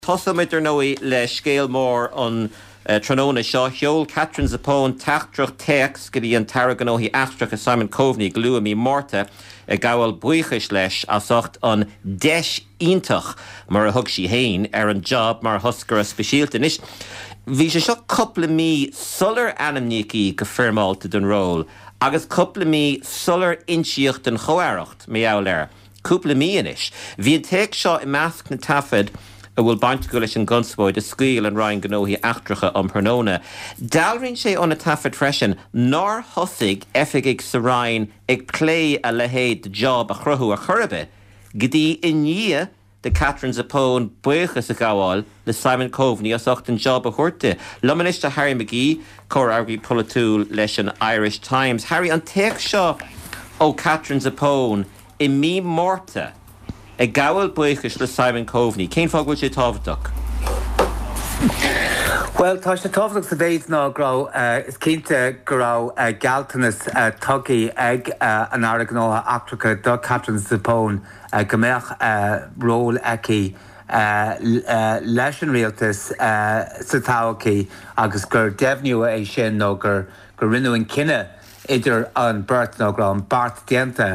Tosamid nói le scéal mór an Tróna seo Heol Catherine Zapone Tachtruch Tex go dtí an Tarraganóí Astrach a Simon Coveney Gluamí Mórta a gabhfuil buíochas leis as ucht an 10 iontach mar a thug sí hain an job mar hoscar a speisialta inis. Bhí sé seo coppla mí sular anamnící go firmáilta don ról, agus coppla mí sular intíocht den choáireacht mé leir. Cúpla mí inis. Bhí an teag seo I measc na tafid a bhfuil baint go leis an gonsbóid a scaoil an Ryan Gnóthaí Achtracha an Pernona. Dalrinn sé an a tafid freisin, nár thosaigh efigigh sa Ryan ag plé a lehéad de job a chruthú a churbe, go dtí I ndia de Catherine Zapone buíochas a gabháil le Simon Coveney as ucht an job a chuirte. Luministe Harry McGee, cóir argaí polatúil leis an Irish Times. Harry, an teag seo ó Catherine Zapone I mí mórta a gabhfuil buíochas le Simon Coveney. Cén fágfuil sé tábhachtach? Well, tá sé tábhachtach sa bhéid ná grá is cinnte go rá galtanas tugaí ag an Aragóna Achtracha do Catherine Zapone go mbeadh ról eici leis an rialtas sa táhachaí agus gur deimhniú é sin nó gur rinneúin cinenne idir an beirt nó gur an bart déanta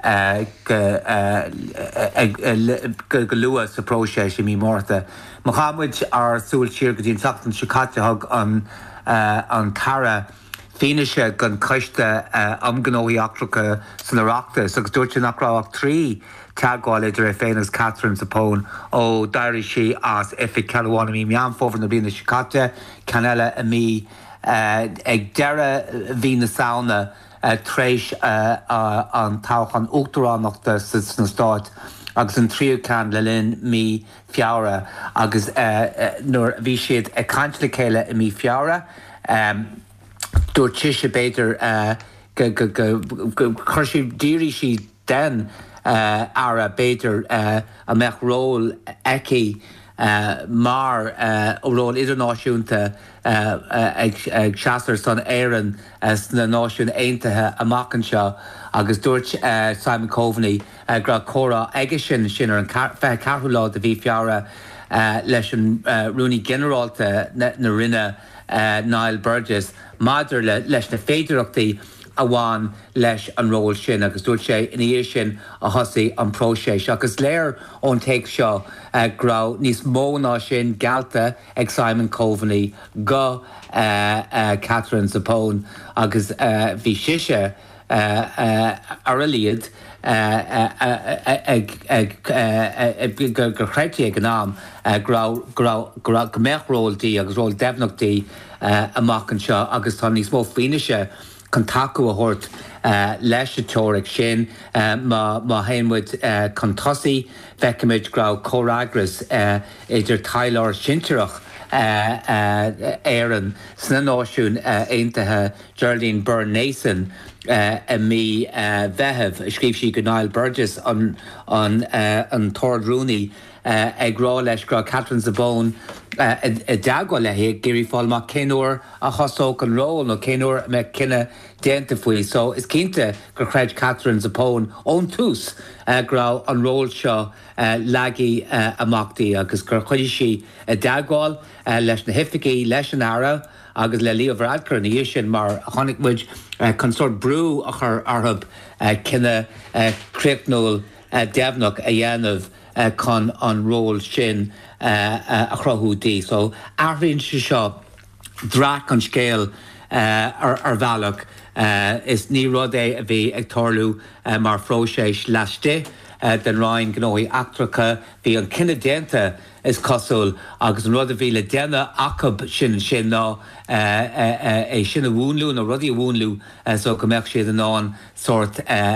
go luas sa próséis I mí mórta. Mohammed ar súil siar go dtíon seachtain sicáteach an cara fíneise gon coiste Gnóthaí Achtracha san Oireachtas, agus dúirt sin nach raibh trí teagháil idir féin Catherine Zapone ó dairí sí as ifig ceanháin mí meán fómhar na bína sicáte, cean eile a mí ag deire bhí na saona tréis an táchan uachtaránachta na Stáit agus an tríú can le linn mí fiara agus nuair bhí siad a caint le chéile I mí fiara dúirt tiise beidir chuir sí dírí sí den ara beidir a meach ról eici mar ról idirnáisiúnta ag seaasar san éireann na náisiún aontaithe amachchan seo agus dúirt Simon Coveney gra córa aige sin ar an carthú lá a bhí fiara leis an rúnaí generálta na rinne Niall Burgess maidir leis na féidireachtaí a bháin leis an ról sin agus dúirt sé in éis sin a thosaigh an próséis agus léir ón teag seo grá níos mó ná sin galta ag Simon Coveney go Catherine Zapone agus bhí siise ar a líad gur chreití ag an am go meach róltaí agus ról deimhnachtaí amachchan seo agus tá níos mó fíneise chun taú a thuirt leis a teoiric sin má haonmuid chun tosaí feicimiid grá córágras idir Tyler Sintearach éireann sna náisiún aontaithe Geraldine Byrne Nason a mí bheitheh scríb sí go Niall Burgess an Tord Rooney ag rá leis gra Catherine Zapone deagháil le géirí fáil má cinúir a chosóg an ról nó cinúir me cinenne déanta faoi. So is cinnte gur chreid Catherine Zapone ón tús gra an ról seo leagaí amachtaí agus gur chuidir sí deagháil leis na hificaí leis an ara agus le líomh radcar na sin mar chonig muid chun sort brú a chur arthab cinenne críochnúil deimhnach a dhéanamh chun an ról sin a chruthúdaí. So airrinn se seo drach an scéal ar bhealach is ní rud é a bhí ag tarlú mar phróséis leiste den Ryan Gnóthaí Achtracha bhí an cinenne déanta is cosúil agus an rud a bhí le déanana acab sin ná é sin a bhúnlú nó rudí a bhúnlú so go mbeadh siad an án sort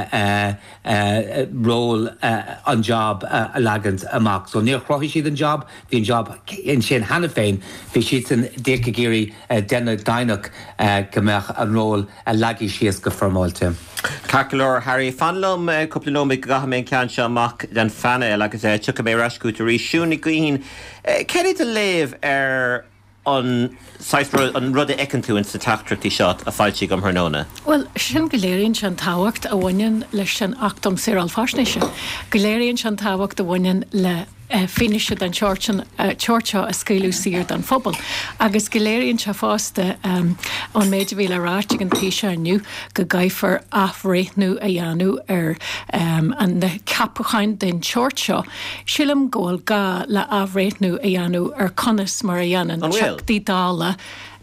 ról an job a legant amach. So níor chrothí siad an job, bhí an job in sin hena féin, bhí siad san déca géirí déanana dainach go mbeadh an ról a leagaí sios go formáilte. Cacalor Harry fanlum couple nómig gahamén cean seo amach den fanna agus tucha mé rascúta rí siúna gaoin. Cead a léamh ar an rud a ecan tú in sa teachtrachtí seo a fáilte go Pernona? Well, sin goléironn sin táhacht a bhaineann leis sin achtam Cyril Faisnéise. Goléironn sin táhacht a bhaineann le finished an Chorcha a scéilú sir an phobal. Agus goléironn se fásta an méidir bhíle ráte an tíise aniu go gaiifar afréithnú a dheanú an na capacháin den Chorcha. Sílam ggóil ga le afréithnú a dheanú conas mar a dheanan seachtaí dála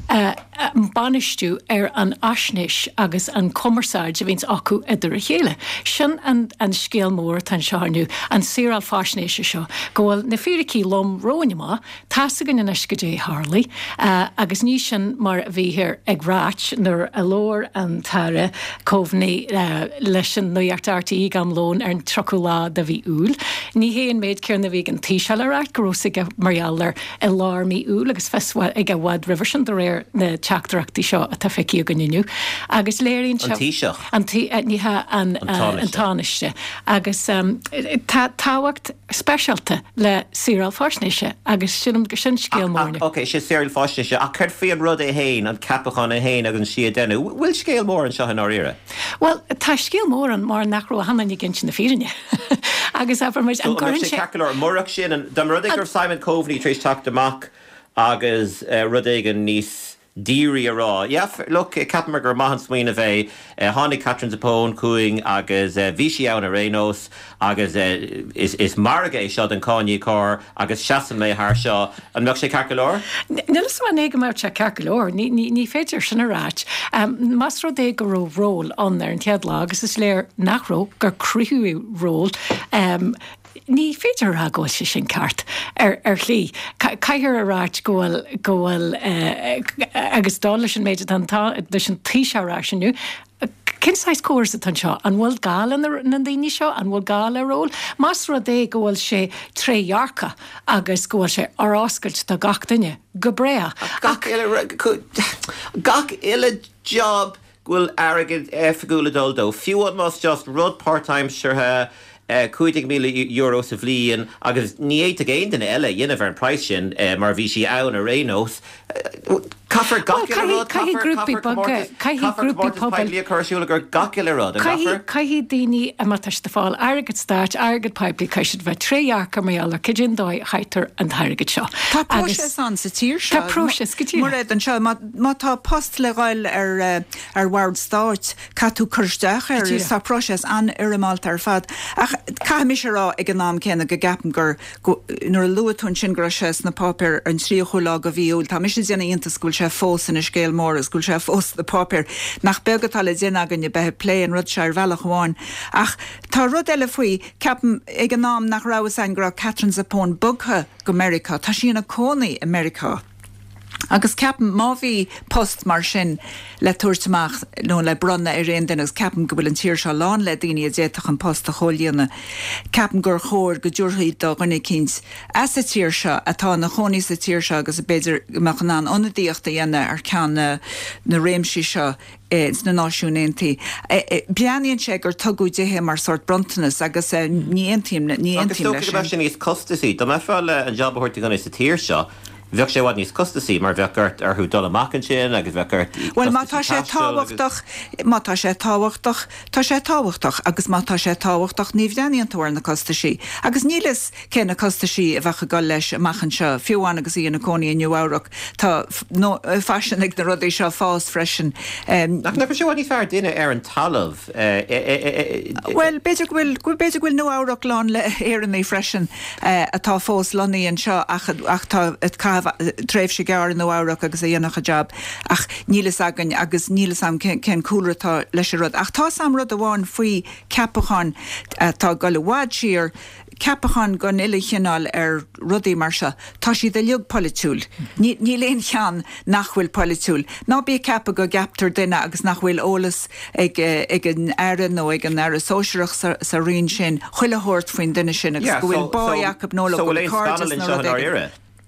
banistú an asnis agus an commerceáid a víns acu idir a chéile. Sin an scéal mór tan searnú an síral fásnéise seo. Gohfuil na fíricí lom róinema, tásagan in iscadé Harley, agus ní sin mar bhíhir ag ráit nar a lór an tara cóhnaí leis an nuachtartaí am lón an troculá da bhí úl. Ní héon méid cear na bhí an tíseal arát gorósa go marialar a lármí úl agus fesfuil ag a wad riversin do réir na teachtarachtaí seo a tá feici go nniu. Agus léironn se... An tííthe níthe an táneiste. Agus táhacht speisialta le síral fásnéise agus sin scéal mórne. Ok, sé síral fásnéise. A chuir fíon rud é héin an capachan é héin agus siad denú. Bhfuil scéal mór an seo an áíire? Well, tá scéal mór an mar nachró hanna gin sin na fírinne. Agus afar mar an gorin sé... Mórach sin an dam rud gur Simon Coveney trééis teach amach agus rud éigen níos díri ará. Look, Captain gur mahan smuoine bheith hánig Catherine Zapone cuaing agus bhí ann a rénos agus is marga é seo an cáine cór agus seasan mé thar seo an meach sé carcolór? Nílas bhain éige mar se carcolór, ní féidir sin aráit. Mas rud é go ró ról an ar an teadlá agus is léir nachró gur cruú ról ní féidir a ggóil sé sin ceart ar chlí. Caithir a ráit ggóil agus dá leis an méidir leis an tíseará sinú. Cinsáis córas atá seo, an bhfuil gáil na daoine seo, an bhfuil gáil a ról. Más rud é ghfuil sé tréhearcha agus ghfuil sé aráscailt do gach duine, go bréa. Gach ile job ghfuil airgid figúla dul Fiúad más just rud part-time sure €50 million sa bhliain agus ní éit a géin den eile dhéanamh an price sin mar bhí si ann a rénos. Caithfar gaciile rud, caithfar pobl chuirsúla gur gaciile rud. Caithí daoine a mataiste fáil airgid start, airgid pipe caiisiid bheith tréhearcha méall a cidin dóid chaitar an thairgid seo. Tá próses an sa tír seo. Tá próses go tír. Mar an seo, má tá post le gáil ar Ward Start catú chuirsteach ar tá próses an irimált ar fad. Caimi sé rá ag an nám céna go gapan gur nuair luatún sin gur ses na pápir an trí chulá go bhíúil. Tá mis déna inta scoil sé fós in a scéal mór a scoil sé fós na pápir. Nach begatá le déna gan je bethe plé an rud sé ar bhealach bháin. Ach tá rud eile faoi ceapan ag an nám nach ráhas an gur Catherine Zapone bugtha go America. Tá sin a cónaí America. Agus ceapan má bhí post mar sin le tuairteach nó le bronna ar réon den agus ceapan go bhfuil an tíir seo lán le daoine a déach an post a chóilíonna. Ceapan gur chóir go dúrthaí do gona cins as a tíir seo atá na choní sa tíir seo agus a beidir meachchan onadíocht a dhéanana ar cean na réimsí seo na náisiúnéntaí. Beaníonn sé gur tugadh déthe mar sort brontanas agus ní intíim agus tógadh sin níos costaí, Tá me fáil an job thuirtí gan is sa tíir seo. Bheadh sé bhhaid níos costaí mar bheith gurt ar chuú dul amachchan sin agus bheith gurt... Well, mátá sé táhachtach agus mátá sé táhachtach ní bhdaíon túir na costaí. Agus nílas cé na costaí a bhecha go leis amachchan seo fiúháin agus í na cónaí New York tá fashion ag na rudaí seo fás freisin. Nach na sé bhhaid ní fear duine ar an talamh. Well, beidir bhfuil New York lán le éannaí freisin atá fós lonaí an seo ach tá tréimh sé gar nó áireach agus a dhéanach a job ach nílas agan agus nílas am cén cúratá leis rud. Ach tá sam rud a bháin faoi ceapachan tá go le bhád siar ceapachan go ile chinál ar rudaí mar se, tá si de leog politúil. Ní léon chean nachhfuil politúil. Ná bí ceapa go gaptar duine agus nachhfuil ólas ag an airan nó ag an air sóisireach sa rion sin chuile thuirt faoin duine sin agus go bhfuil báiach nóla go cardis na rudaí.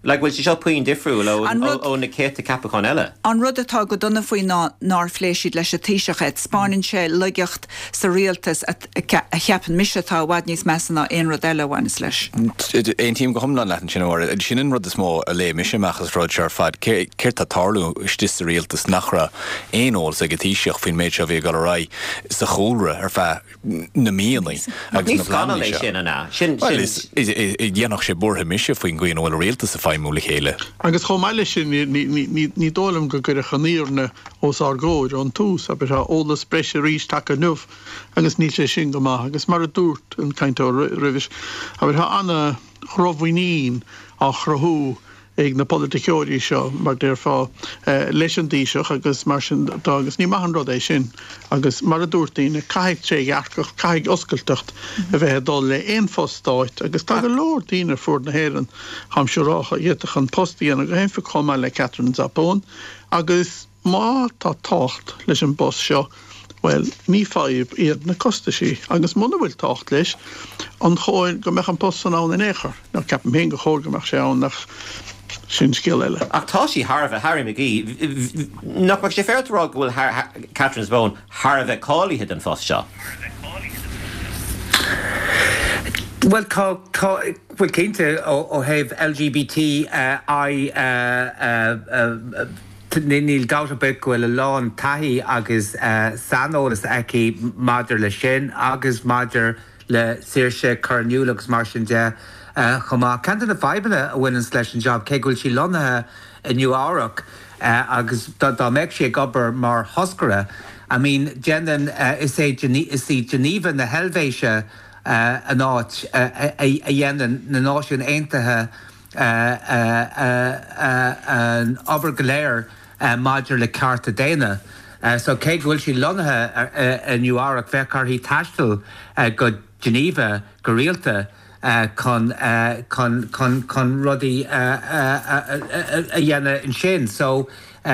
Like, will she shop puin different on the kit to Capacon Ella? On Rudata go donna fwy nor fleishid leis a tíisechet, Spánin sé lugeacht sa rialtas a chiapan mishatá wadnis mesana ein Rodella wanis leis. Ein team go humlan letin sin or, sin rud is mó a le mishamachas rod sure fad, Kirta Tarlu istis sa rialtas nachra ein ol sa gatíiseach fin méid se vi galarai sa chólra fa na míli. Nís gana lei sin ana. Well, dhéanach sé bortha misha fin goin ol rialtas sa múla chéile. Agus chomáile sin ní dólam go gur a chaníirne os argóid an tús a bit ólas breise rís take nuf agus ní sé sin go maith agus mar a dúirt an caintó rivis a bit anna chrohhuinín a chrothú ag na politicóirí seo mar déir fá leis an díiseach agus mar sin agus ní maithan rud é sin agus mar a dúirtaín caiig sé ghearcach caiig oscailteacht a bheith dul le éon fóstáit agus tá go leor daoine fuair na héireann ham seorácha dhéiteach an postíana go héanfa comá le Catherine Zappone agus má tá tácht leis an bos seo well, ní fáib iad na costaí agus muna bhfuil tácht leis an choin go meach an post san án in éair ná ceap mé go chóir goach sé an nach sin skill eile. Ach tá sí Harveh Harry McGee nach mar sé féirrá bhfuil Catherine's Bone Harveh cálaithe an fós seo. Well, bhfuil cínte ó hebh LGBT níl gauta bit gohfuil a lán taithí agus sanolalas aici maidir le sin agus maidir le saoirse carniúil agus mar sin de chumá ceantar na faibanna a bhaineann leis an job cé bhfuil sí lonathe in New Áireach agus dá méid sé gobar mar hoscara. I mean, Jenan is Geneva na Helvéise an áit a dhéanaan na náisiún aontaithe an obair go léir maidir le carta déine. So cé bhfuil sí lonathe in New Áireach bheitcar hí taistil go Geneva go rialta con rudaí a dhéana in sin. So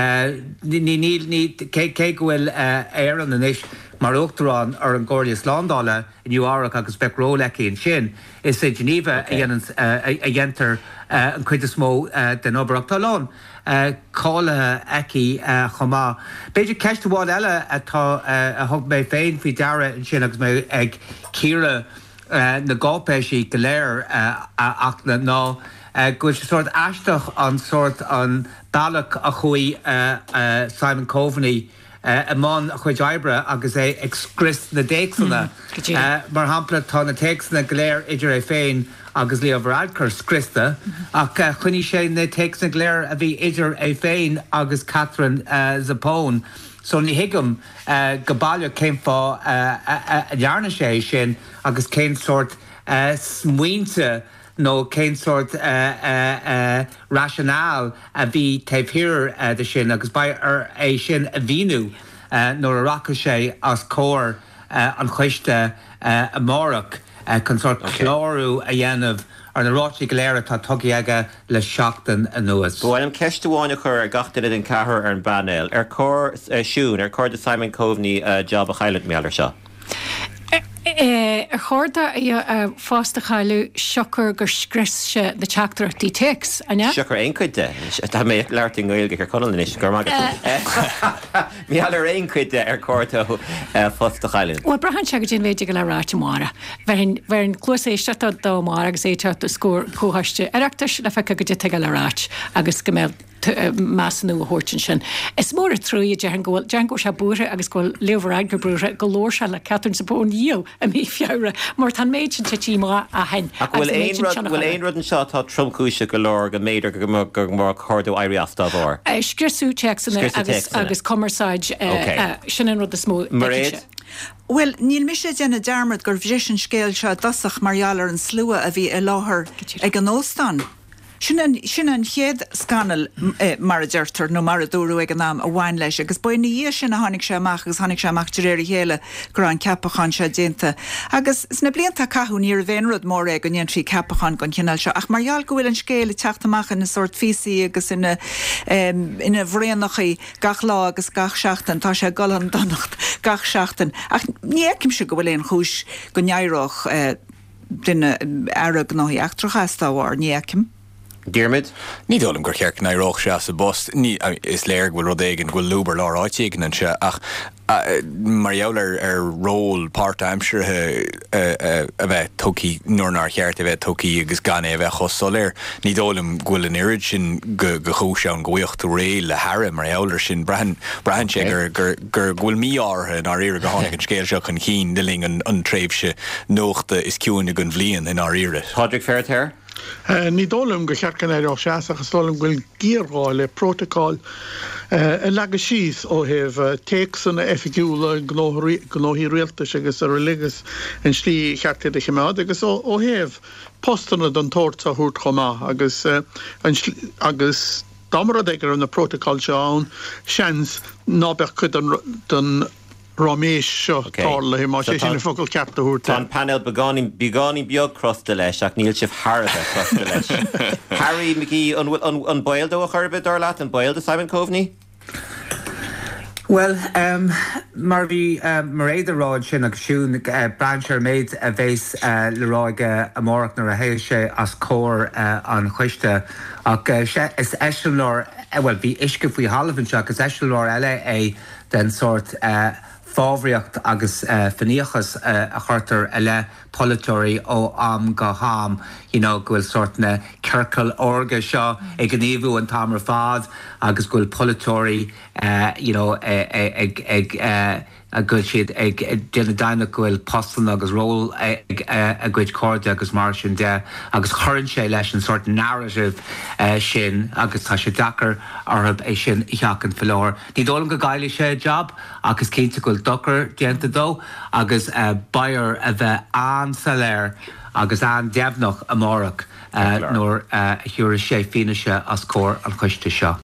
ní cé bhfuil éan in isis mar Uachtarán ar an Gorlias Lándála in New Áireach agus Becrólecí in sin is sé Geneva a dhéantar an chuid is mó den obair Talán. Cálathe aici chomá. Beidir ceiste bháil eile atá a thug mé féin fao deara in sin agus mé ag círe na gápéisí go léir ach na ná go sé sort aisteach an bailach a chuí Simon Coveney a man a chuid ebre agus é excris na déicsanna mar hampla tá na téicsanna go léir idir é féin agus Leo Varadkar scrista ach chuní sé na téicsanna go léir a bhí idir é féin agus Catherine Zappone. So ní hiigem go bailile céim fá a dhearna sé sin agus céim sort smuointe nó céim sort rationál a bhí taobhthír de sin agus ba ar é sin a bhíú nó a racha sé as cóir an chuiste amárach chun sort chlárú a dhéanamh ar na rátaí go léir tá tugaí aige le seachtain a nuas. Bhfuil an ceistúháine chur ar gachtaid an cethir ar an banéil ar cór siún ar cóir de Simon Coveney job a chailead méallar seo. Chorda fásta chailú seachar gur scrisse na teachtarachtaí teex, aine? Seachar aon cuide, tá mé leirting gailge ar conalis gur mag. Méallar aon cuide ar cóirtó fásta chailún. Well, brahan se go dtíon méidir go le ráte mára. Bherin clúsa dó mára agus éteart a scór cóhaiste arachtas le feice go dtí le ráit agus go mé meassanú a hórtin sin. Is mór a trúí deangó se búre agus go leomhar gur brúre go lór se le Catherine Zappone díal a mí fiara mar tan méid sin tetí má a hen. Bhfuil éon rud an seo tá tromcúise go leir go méidir go mar chordú éireachta bhór. Scrisú teachsanna agus commerceáid sin an rud a smó. Well, níl mis sé déanana dearmad gur bhí sin scéil seo dasach marhealar an slua a bhí i láthair ag an óstan. Sin an chéad scanal mar a deirtar nó mar a dúrú ag an nám a bhhain leis, agus buin na dhé sin a tháinig sé amach agus tháinig sé amach de réir chéile gur an ceapachan sé dénta. Agus sna blianta cathú níor bhéonrad mór ag an dhéon trí ceapachan gon cinál seo. Ach margheall go bhfuil an scéile teachtamach in na sort físaí agus ina bhréanachaí gach lá agus gach seachtain, tá sé golan donnacht gach seachtain. Ach ní éicim se go bhfuil éon chúis go neaireach duine airag nóí achtrachas táhhair, ní éicim? Diarmid? Ní dólam gur chearc na roch se sa bost ní is léir bhfuil rud éigen bhfuil lúbar láráitígan an se ach marheall ról part-aimsirthe a bheith tucí nónar cheart a bheith tucí agus gan é bheith chosoléir. Ní dólam ghfuil an irid sin go chúise an gcuochtú ré le Harra marheall sin brehan sé gur bhfuil míáthe ná ire go tháinig an scéil seach an chin diling an tréimhse nóachta is ciúna gon bhbliain in áíire. Padraig Fairtear? Ní dólam go chearcan éidir seach agus dólam bhfuil gíorgáil le protocol a legus síos ó heh tesanna effigiúla gnóí rialtas agus a religus an slí cheartad a chemád agus ó heh postanna don tóirt a thuirt chomá agus dámarad éigear an na protocol se ann seans nábeh chud don Ramesh seo tála hí má sé sinna focail ceapta thuirta. Tá panel beáí beag crosta leis ach níl sibh Harda crosta leis. Harry McGee an baildó a churbid ar leat an bailda Simon Coveney? Well, mar bhí mar éidirráid sin agus siún branchar méid a bhés le ráige amórach nar a héil sé as cór an chuiste ach is eisiúlór bhfuil bhí isce faoi halbhann seach is eisiúlór eile é den sort fábhríocht agus faníochas a chuirtar eile polytóirí ó am go ham, gohfuil sort na circle orga seo ag gníomhú an tamar fád agus gúil polytóirí a go siad ag déna daine gohfuil postan agus ról a gcuid cóide agus mar sin de agus churann sé leis an sort narrative sin agus tá sé dachar orthb é sin itheachchan filleoir. Ní dólam go gaiile sé job agus cínta gohfuil dochar déanta dó agus bair a bheith an saléir agus an deabhnach amórach nóair thiúra sé fíneise as cór an chuiste seo.